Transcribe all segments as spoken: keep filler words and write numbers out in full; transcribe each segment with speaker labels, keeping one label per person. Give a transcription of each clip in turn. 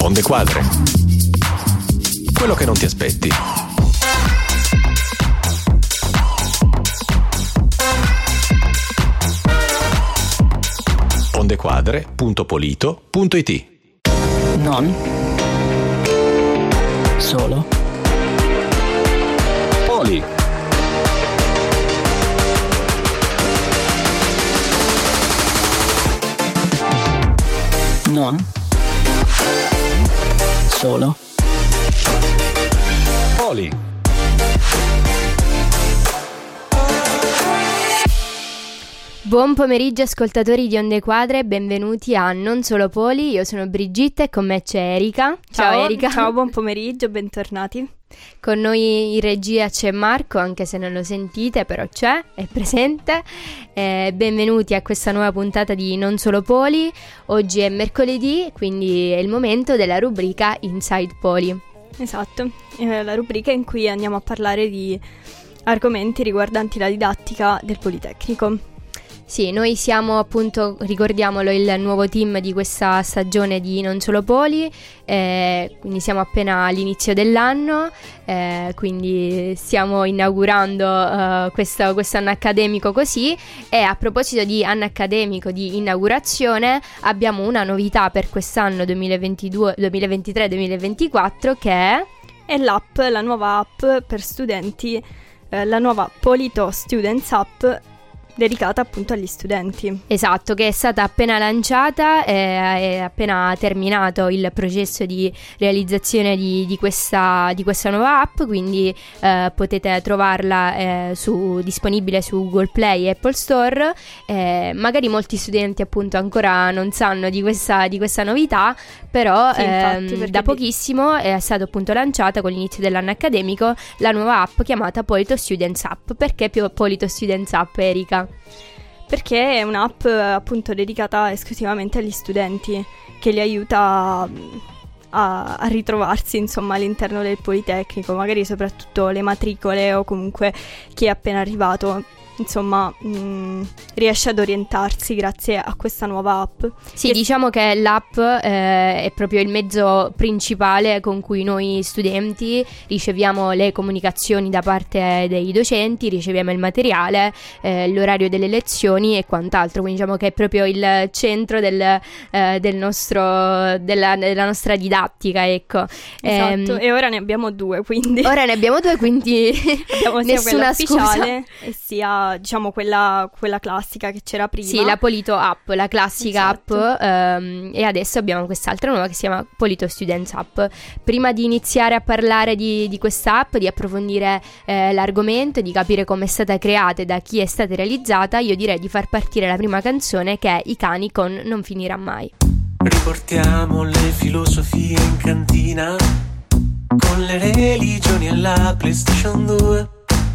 Speaker 1: Onde Quadre. Quello che non ti aspetti. ondequadre punto polito punto it.
Speaker 2: Non solo
Speaker 1: Poli.
Speaker 2: Non solo
Speaker 1: Poli.
Speaker 3: Buon pomeriggio ascoltatori di Onde Quadre, benvenuti a Non Solo Poli. Io sono Brigitte e con me c'è Erika. Ciao,
Speaker 4: Ciao
Speaker 3: Erika.
Speaker 4: Ciao, buon pomeriggio, bentornati.
Speaker 3: Con noi in regia c'è Marco, anche se non lo sentite, però c'è, è presente. Eh, benvenuti a questa nuova puntata di Non Solo Poli. Oggi è mercoledì, quindi è il momento della rubrica Inside Poli.
Speaker 4: Esatto, è la rubrica in cui andiamo a parlare di argomenti riguardanti la didattica del Politecnico.
Speaker 3: Sì, noi siamo appunto, ricordiamolo, il nuovo team di questa stagione di Non Solo Poli, eh, quindi siamo appena all'inizio dell'anno, eh, quindi stiamo inaugurando uh, questo, quest'anno accademico così. E a proposito di anno accademico, di inaugurazione, abbiamo una novità per quest'anno duemilaventidue, duemilaventitré duemilaventiquattro che è...
Speaker 4: È l'app, la nuova app per studenti, eh, la nuova Polito Students App, dedicata appunto agli studenti.
Speaker 3: Esatto, che è stata appena lanciata, eh, è appena terminato il processo di realizzazione di, di, questa, di questa nuova app, quindi eh, potete trovarla eh, su, disponibile su Google Play e Apple Store. Eh, magari molti studenti appunto ancora non sanno di questa, di questa novità, però
Speaker 4: Sì, infatti,
Speaker 3: ehm, da pochissimo è stata appunto lanciata con l'inizio dell'anno accademico la nuova app chiamata Polito Students App. Perché più Polito Students App, Erika?
Speaker 4: Perché è un'app appunto dedicata esclusivamente agli studenti, che li aiuta a, a ritrovarsi insomma all'interno del Politecnico, magari soprattutto le matricole o comunque chi è appena arrivato. Insomma, mh, riesce ad orientarsi grazie a questa nuova app.
Speaker 3: Sì,
Speaker 4: che...
Speaker 3: diciamo che l'app eh, è proprio il mezzo principale con cui noi studenti riceviamo le comunicazioni da parte dei docenti, riceviamo il materiale, eh, l'orario delle lezioni e quant'altro. Quindi diciamo che è proprio il centro del, eh, del nostro, della, della nostra didattica, ecco.
Speaker 4: Esatto,
Speaker 3: Ehm,
Speaker 4: e ora ne abbiamo due, quindi...
Speaker 3: Ora ne abbiamo due, quindi
Speaker 4: abbiamo sia quella
Speaker 3: nessuna scusa.
Speaker 4: ufficiale e sia diciamo quella, quella classica che c'era prima.
Speaker 3: Sì, la Polito App, la classica
Speaker 4: Esatto.
Speaker 3: app, ehm, e adesso abbiamo quest'altra nuova che si chiama Polito Students App. Prima di iniziare a parlare di, di questa app, di approfondire eh, l'argomento, di capire come è stata creata e da chi è stata realizzata, io direi di far partire la prima canzone, che è I Cani con Non Finirà Mai.
Speaker 5: Riportiamo le filosofie in cantina, con le religioni e la PlayStation due.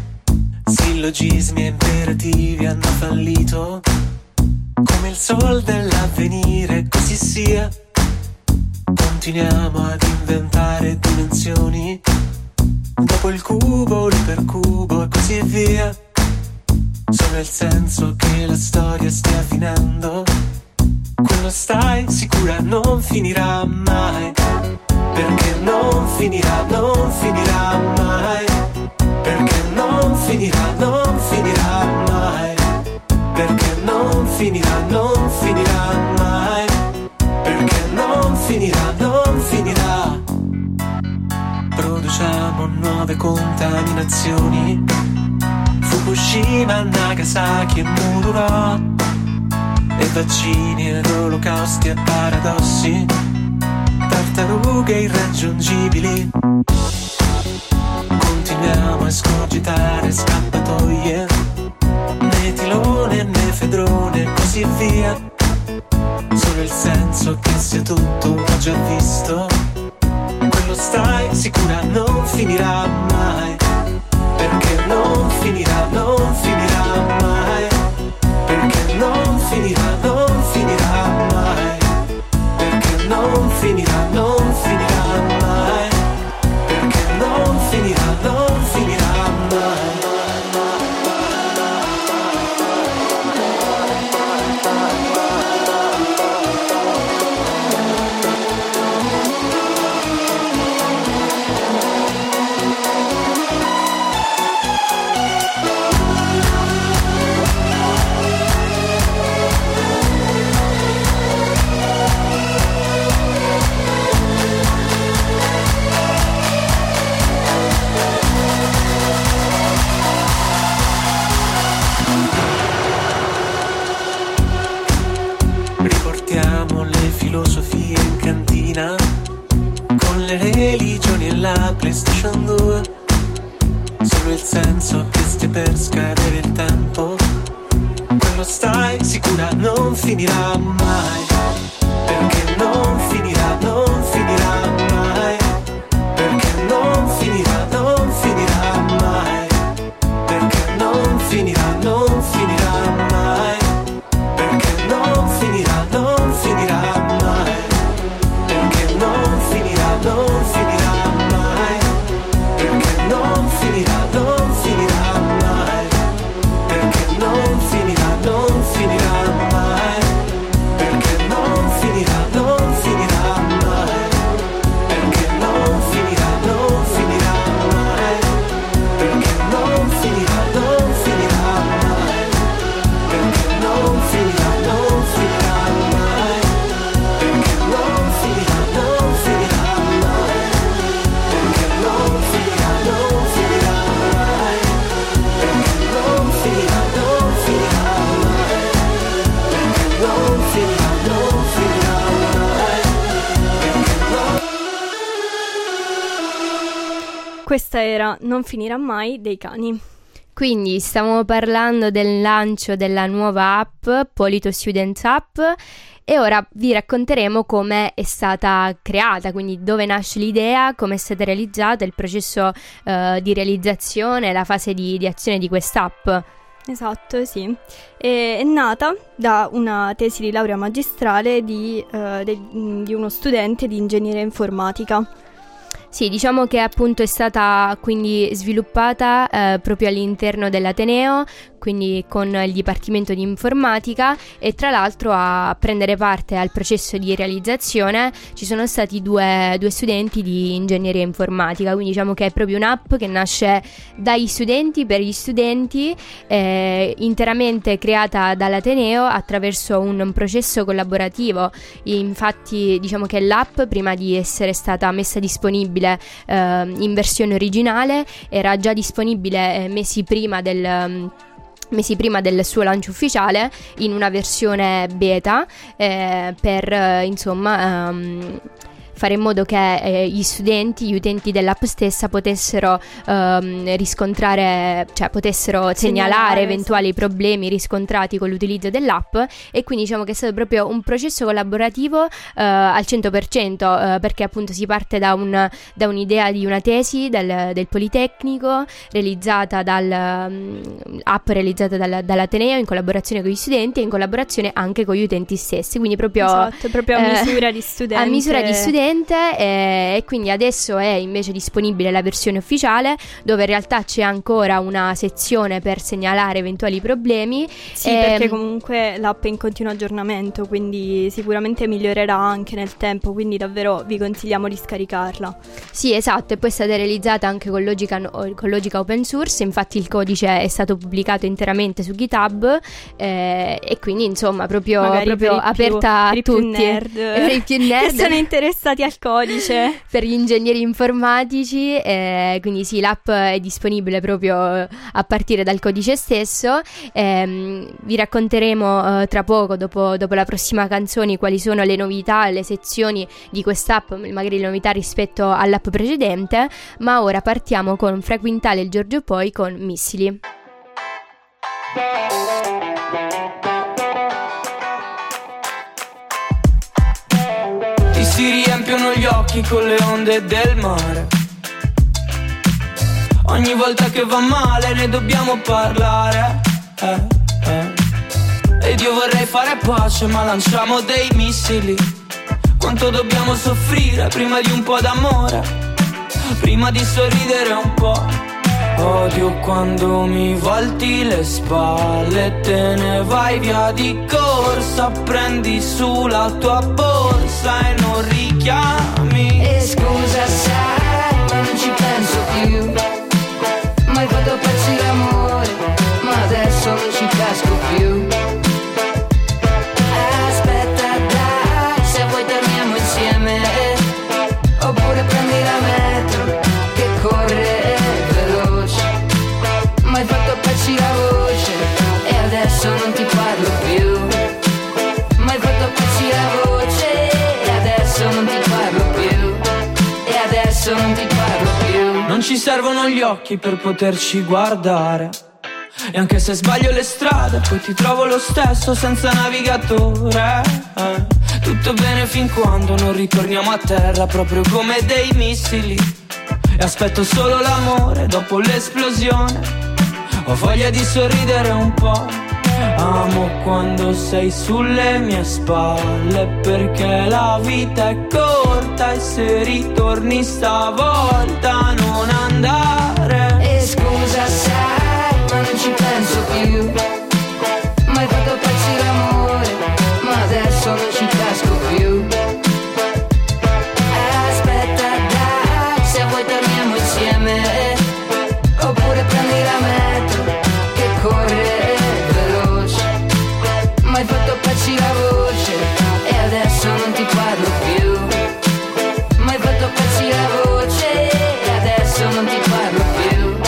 Speaker 5: Sillogismi e imperativi hanno fallito, come il sol dell'avvenire, così sia. Continuiamo ad inventare dimensioni, dopo il cubo, l'ipercubo e così via. Solo il senso che la storia stia finendo, quello stai sicura non finirà mai. Perché non finirà, non finirà mai. Perché non finirà, non finirà mai. Perché non finirà, non finirà mai. Perché non finirà, non finirà. Produciamo nuove contaminazioni, Fukushima, Nagasaki e Mururo, e vaccini ed olocausti e paradossi, tartarughe irraggiungibili. Continuiamo a escogitare scappatoie, metilone, nefedrone e così via. Solo il senso che sia tutto ho già visto, quello stai sicura non finirà mai. Perché non finirà, non finirà mai. Perché non finirà, non finirà mai. Perché non finirà, non finirà mai. Perché non finirà, non finirà mai. con le religioni e la PlayStation due. Solo il senso che stia per scadere il tempo, quello stai sicura non finirà mai, perché non finirà, non finirà mai, perché non finirà, non finirà mai, perché non finirà, non finirà mai, perché non finirà, non finirà mai, perché non finirà, non finirà mai, perché non finirà, non finirà mai, perché non finirà, non finirà mai, perché non finirà, non finirà mai, perché non finirà, non finirà mai, perché non finirà, non finirà mai, perché non finirà, non finirà mai, perché non finirà, non finirà mai, perché non finirà, non finirà mai, perché non finirà, non finirà mai, perché non finirà, non finirà mai, perché non...
Speaker 4: Questa era Non finirà mai dei Cani.
Speaker 3: Quindi stiamo parlando del lancio della nuova app, Polito Students App, e ora vi racconteremo come è stata creata, quindi dove nasce l'idea, come è stata realizzata, il processo eh, di realizzazione, la fase di, di azione di quest'app.
Speaker 4: Esatto, sì. E- è nata da una tesi di laurea magistrale di, eh, de- di uno studente di ingegneria informatica.
Speaker 3: Sì, diciamo che appunto è stata quindi sviluppata eh, proprio all'interno dell'Ateneo, quindi con il Dipartimento di Informatica, e tra l'altro a prendere parte al processo di realizzazione ci sono stati due, due studenti di ingegneria informatica, quindi diciamo che è proprio un'app che nasce dagli studenti per gli studenti, eh, interamente creata dall'Ateneo attraverso un, un processo collaborativo. Infatti diciamo che l'app, prima di essere stata messa disponibile eh, in versione originale, era già disponibile eh, mesi prima del um, mesi prima del suo lancio ufficiale in una versione beta eh, per eh, insomma um, fare in modo che eh, gli studenti, gli utenti dell'app stessa potessero ehm, riscontrare, cioè potessero segnalare, segnalare eventuali sì. problemi riscontrati con l'utilizzo dell'app, e quindi diciamo che è stato proprio un processo collaborativo eh, al cento per cento, eh, perché appunto si parte da, un, da un'idea di una tesi del, del Politecnico realizzata dal um, app realizzata dal, dall'Ateneo in collaborazione con gli studenti e in collaborazione anche con gli utenti stessi, quindi proprio,
Speaker 4: esatto, proprio a
Speaker 3: eh,
Speaker 4: misura di studente.
Speaker 3: A misura di studente. E, e quindi adesso è invece disponibile la versione ufficiale, dove in realtà c'è ancora una sezione per segnalare eventuali problemi.
Speaker 4: Sì,
Speaker 3: e,
Speaker 4: perché comunque l'app è in continuo aggiornamento, quindi sicuramente migliorerà anche nel tempo, quindi davvero vi consigliamo di scaricarla.
Speaker 3: Sì, esatto, e poi è stata realizzata anche con logica, con logica open source, infatti il codice è stato pubblicato interamente su GitHub, eh, e quindi insomma proprio, proprio aperta
Speaker 4: più,
Speaker 3: a tutti.
Speaker 4: Più nerd,
Speaker 3: per i più nerd
Speaker 4: che sono interessati al codice.
Speaker 3: Per gli ingegneri informatici, eh, quindi sì, l'app è disponibile proprio a partire dal codice stesso. Eh, vi racconteremo eh, tra poco, dopo, dopo la prossima canzone, quali sono le novità, le sezioni di quest'app, magari le novità rispetto all'app precedente, ma ora partiamo con Fra Quintale e il Giorgio Poi con Missili.
Speaker 2: Si riempiono gli occhi con le onde del mare. Ogni volta che va male ne dobbiamo parlare, eh, eh. Ed io vorrei fare pace, ma lanciamo dei missili. Quanto dobbiamo soffrire prima di un po' d'amore, prima di sorridere un po'. Odio quando mi volti le spalle e te ne vai via di corsa. Prendi su la tua borsa e non richiami.
Speaker 6: E scusa sai, ma non ci penso più. Mai fatto pezzi d'amore, ma adesso non ci casco più. Aspetta dai, se vuoi torniamo insieme, oppure prendi la metro che corre hai fatto pezzi la voce e adesso non ti parlo più. Ma hai fatto pezzi la voce e adesso non ti parlo più. adesso non ti parlo più.
Speaker 2: Non ci servono gli occhi per poterci guardare, e anche se sbaglio le strade poi ti trovo lo stesso senza navigatore, eh. Tutto bene fin quando non ritorniamo a terra, proprio come dei missili. E aspetto solo l'amore dopo l'esplosione. Ho voglia di sorridere un po'. Amo quando sei sulle mie spalle, perché la vita è corta e se ritorni stavolta non andare.
Speaker 6: E scusa sai, ma non ci penso più. Mai fatto impazzire l'amore, ma adesso non ci casco più. Aspetta dai, se vuoi torniamo insieme, oppure prendi la metro che corre veloce. Mai fatto pezzi la voce e adesso non ti parlo più. Mai fatto pezzi la voce e adesso non ti parlo più.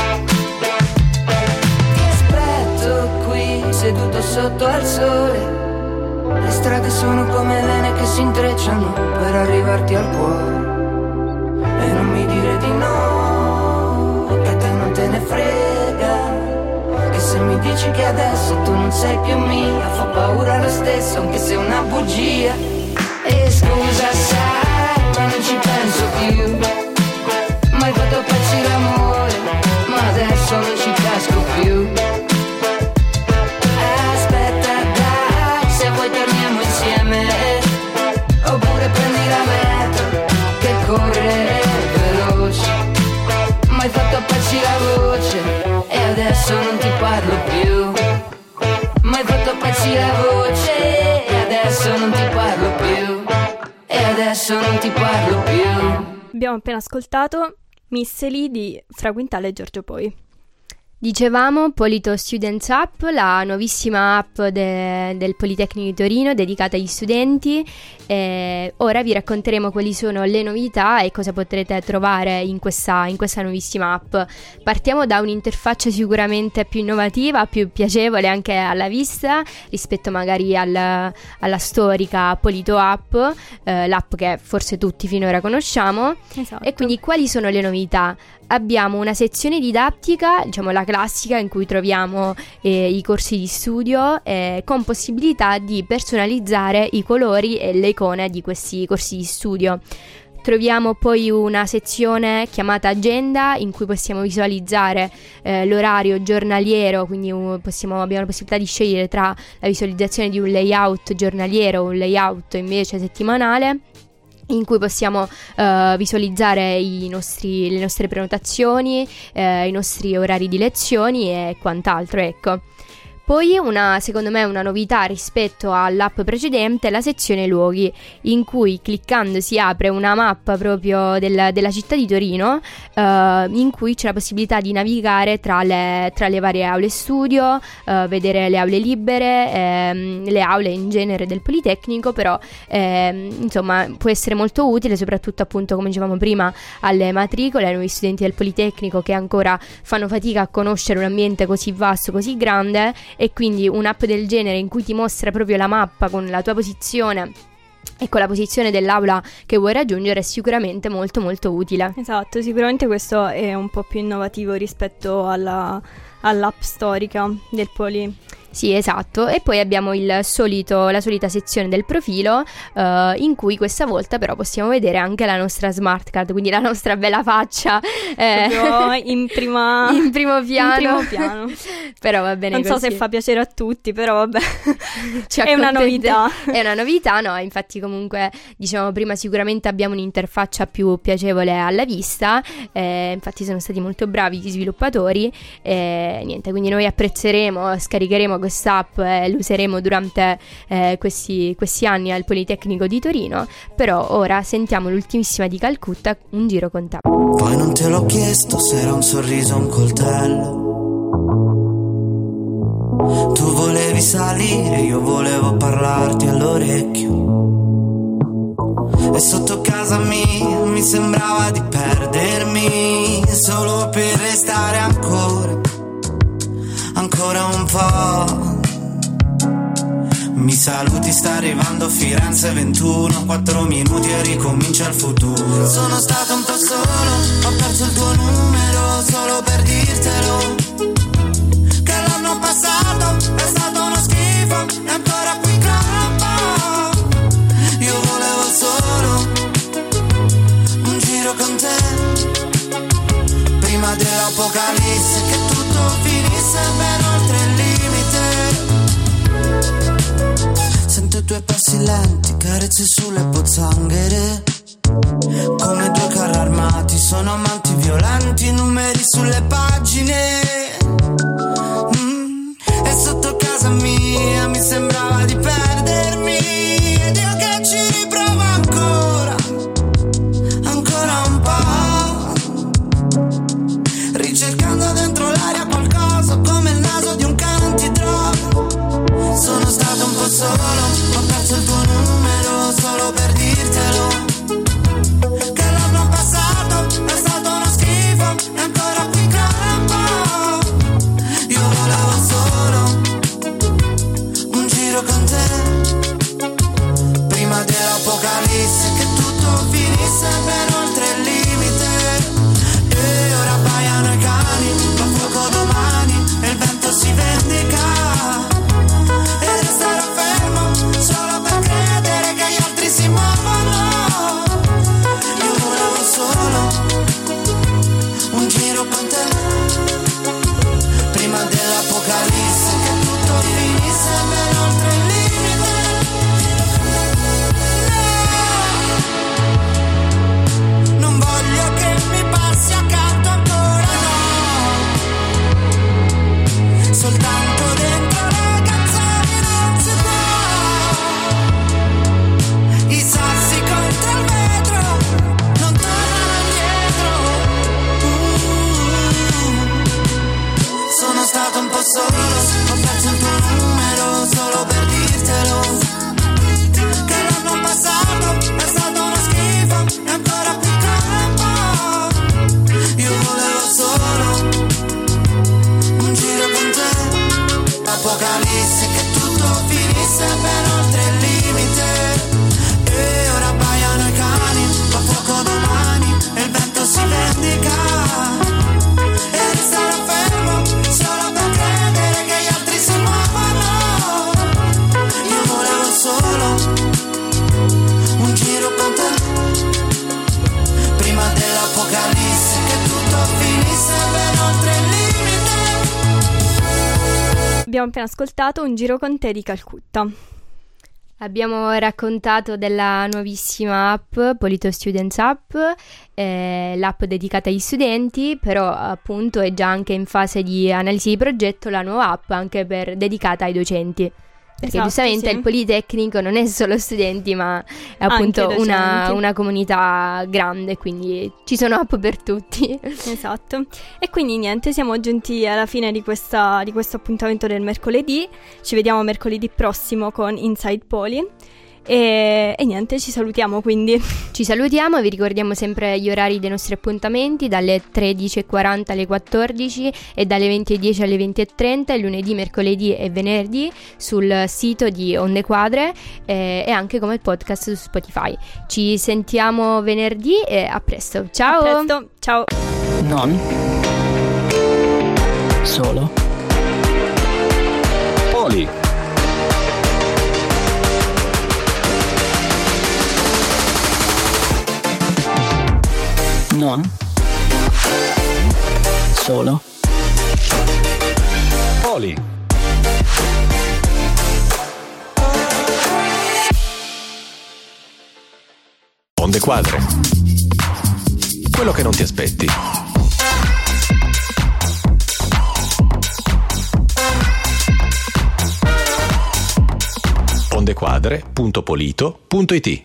Speaker 6: Ti aspetto qui seduto sotto al sole. Le strade sono come vene che si intrecciano per arrivarti al cuore. E non mi dire di no, che a te non te ne frega. Che se mi dici che adesso tu non sei più mia, fa paura lo stesso anche se è una bugia. E scusa sai, ma non ci penso più. Mai fatto pezzi l'amore, ma adesso non ci casco più. Aspetta dai, se vuoi torniamo insieme, oppure prendi la metro che corre veloce. Mai fatto pezzi la voce e adesso non ti parlo più. Mai fatto pezzi la voce e adesso non ti parlo più. E adesso non ti parlo più.
Speaker 4: Abbiamo appena ascoltato Missili di Fra Quintale e Giorgio Poi.
Speaker 3: Dicevamo Polito Students App, la nuovissima app de- del Politecnico di Torino dedicata agli studenti. E ora vi racconteremo quali sono le novità e cosa potrete trovare in questa, in questa nuovissima app. Partiamo da un'interfaccia sicuramente più innovativa, più piacevole anche alla vista rispetto magari al, alla storica Polito App, eh, l'app che forse tutti finora conosciamo.
Speaker 4: Esatto.
Speaker 3: E quindi quali sono le novità? Abbiamo una sezione didattica, diciamo la classica, in cui troviamo eh, i corsi di studio eh, con possibilità di personalizzare i colori e le icone di questi corsi di studio. Troviamo poi una sezione chiamata agenda in cui possiamo visualizzare eh, l'orario giornaliero, quindi uh, possiamo, abbiamo la possibilità di scegliere tra la visualizzazione di un layout giornaliero o un layout invece settimanale, in cui possiamo uh, visualizzare i nostri, le nostre prenotazioni, eh, i nostri orari di lezioni e quant'altro, ecco. Poi una, secondo me una novità rispetto all'app precedente è la sezione luoghi, in cui cliccando si apre una mappa proprio del, della città di Torino, eh, in cui c'è la possibilità di navigare tra le, tra le varie aule studio, eh, vedere le aule libere, ehm, le aule in genere del Politecnico, però ehm, insomma può essere molto utile soprattutto appunto, come dicevamo prima, alle matricole, ai nuovi studenti del Politecnico che ancora fanno fatica a conoscere un ambiente così vasto, così grande. E quindi un'app del genere in cui ti mostra proprio la mappa con la tua posizione e con la posizione dell'aula che vuoi raggiungere è sicuramente molto molto utile.
Speaker 4: Esatto, sicuramente questo è un po' più innovativo rispetto alla, all'app storica del Poli.
Speaker 3: Sì, esatto. E poi abbiamo il solito, la solita sezione del profilo, uh, in cui questa volta però possiamo vedere anche la nostra smart card, quindi la nostra bella faccia eh,
Speaker 4: in, prima,
Speaker 3: in primo piano,
Speaker 4: in primo piano.
Speaker 3: Però va bene
Speaker 4: non
Speaker 3: così.
Speaker 4: So se fa piacere a tutti, però vabbè.
Speaker 3: Ci
Speaker 4: è una novità.
Speaker 3: È una novità, no? Infatti comunque diciamo prima sicuramente abbiamo un'interfaccia più piacevole alla vista, eh, infatti sono stati molto bravi gli sviluppatori e niente, quindi noi apprezzeremo, scaricheremo quest'app e l'useremo durante eh, questi, questi anni al Politecnico di Torino. Però ora sentiamo l'ultimissima di Calcutta, Un giro con te.
Speaker 7: Poi non te l'ho chiesto se era un sorriso o un coltello. Tu volevi salire, io volevo parlarti all'orecchio. E sotto casa mia mi sembrava di perdermi, solo per restare ancora, ancora un po'. Mi saluti, sta arrivando Firenze ventuno, quattro minuti e ricomincia il futuro. Sono stato un po' solo, ho perso il tuo numero solo per dirtelo, che l'anno passato è stato uno schifo e ancora qui campo. Io volevo solo un giro con te, prima dell'apocalisse, che tutto finisse ben oltre il limite. Sento i tuoi passi lenti, carezze sulle pozzanghere, come due carri armati, sono amanti violenti, numeri sulle pagine. Mm, e sotto casa mia mi sembrava di perdermi, ed io che ci riprovo ancora, ancora un po', ricercando dentro l'aria qualcosa come il naso di un cane antidroga. Sono stato un po' solo, ho perso il tuo numero solo per dirtelo, che l'anno passato è stato uno schifo e ancora qui campo. Io volevo solo un giro con te, prima dell'apocalisse, che tutto finisse ben oltre il limite. E ora baiano i cani, fa fuoco domani e il vento si vendica, e resterò fermo solo per credere che gli altri si muovono. Io volevo solo un giro con te, prima dell'apocalisse, che tutto finisse ben oltre il limite. Non voglio che mi passi accanto ancora, no, soltanto dentro le canzoni non si può. I sassi contro il vetro non tornano indietro. Mm. Sono stato un po' solo, ho perso il tuo numero solo per dirtelo, che l'anno passato è stato uno schifo e ancora qui campo. Io volevo solo un giro con te, apocalisse, che tutto finisse ben oltre il limite. E ora baiano i cani, fa fuoco domani e il vento si vendica, e resterò fermo solo per credere che gli altri si muovono. Io volevo solo un giro con te, prima dell'apocalisse, che tutto finisse ben oltre il limite.
Speaker 4: Abbiamo appena ascoltato Un giro con te di Calcutta.
Speaker 3: Abbiamo raccontato della nuovissima app, Polito Students App, eh, l'app dedicata agli studenti, però appunto è già anche in fase di analisi di progetto la nuova app anche per, dedicata ai docenti. Perché
Speaker 4: Esatto,
Speaker 3: giustamente
Speaker 4: sì.
Speaker 3: il Politecnico non è solo studenti, ma è appunto
Speaker 4: Anche
Speaker 3: una,
Speaker 4: docenti.
Speaker 3: una comunità grande, quindi ci sono app per tutti.
Speaker 4: Esatto. E quindi niente, siamo giunti alla fine di, questa, di questo appuntamento del mercoledì. Ci vediamo mercoledì prossimo con Inside Poli. E, e niente, ci salutiamo quindi.
Speaker 3: Ci salutiamo e vi ricordiamo sempre gli orari dei nostri appuntamenti dalle tredici e quaranta alle quattordici e dalle venti e dieci alle venti e trenta, lunedì, mercoledì e venerdì sul sito di Onde Quadre eh, e anche come podcast su Spotify. Ci sentiamo venerdì e a presto. Ciao!
Speaker 4: A presto, ciao!
Speaker 8: Non solo
Speaker 1: Poli.
Speaker 8: Non solo
Speaker 1: Poli. Onde Quadre. Quello che non ti aspetti. ondequadre punto polito punto it